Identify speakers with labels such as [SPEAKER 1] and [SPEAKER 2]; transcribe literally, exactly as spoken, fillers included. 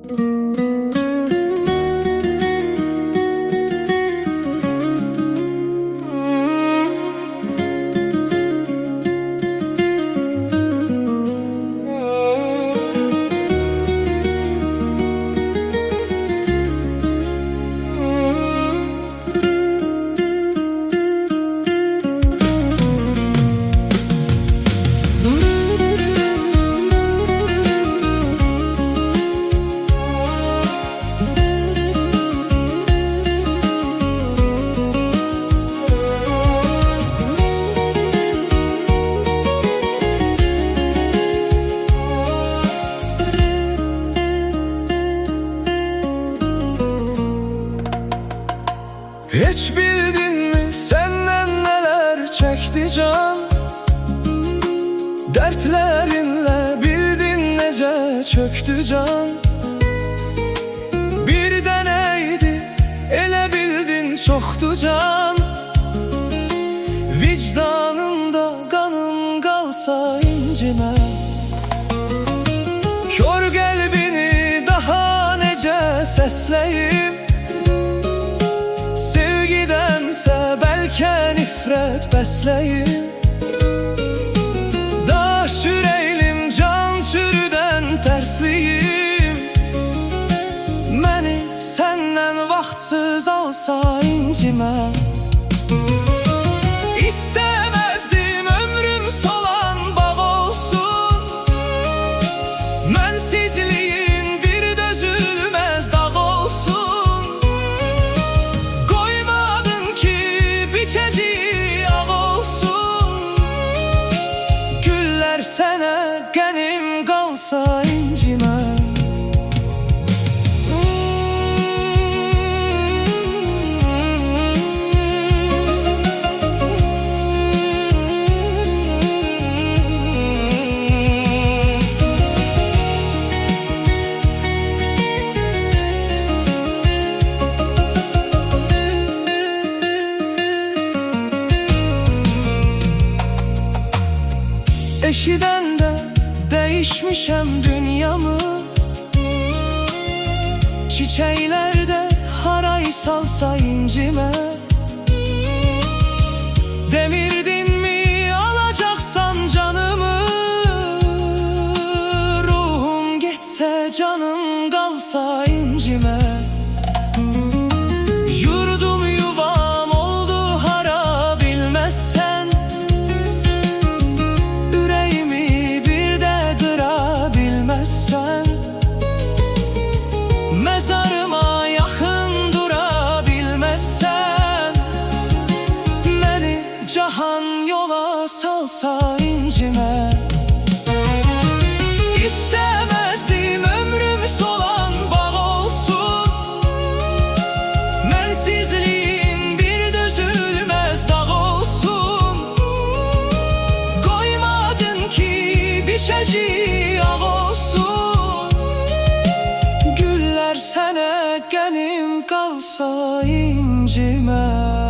[SPEAKER 1] Hiç bildin mi senden neler çekti can? Dertlerinle bildin nece çöktü can. Bir deneydi ele bildin çoktu can. Vicdanında kanım kalsa incime. Kör kalbini daha nece sesleyim. Sevgidense belki nifret besleyim. Daş yüreğim can çürüden tersliyim. Məni senden vaktsız alsa incime. İstemezdim ömrüm solan bağ olsun. Mensizliğin bir dözülmez dağ olsun. Koymadın ki biçeceği ağ olsun. Güller sene qənim kalsa incime. Eşiden de değişmişem dünyamı. Çiçeklerde haray salsa incime. Demirdin mi alacaksan canımı. Ruhum gitse canım kalsa incime. Yurdum yuvam oldu hara bilmezsen. Bilmezsen mezarıma yakın durabilmezsen. Beni cahan yola salsa incime. İstemezdim ömrüm solan bağ olsun. Mensizliğin bir dözülmez dağ olsun. Koymadın ki biçeceği ağ olsun. Güller sene qənim kalsa incime.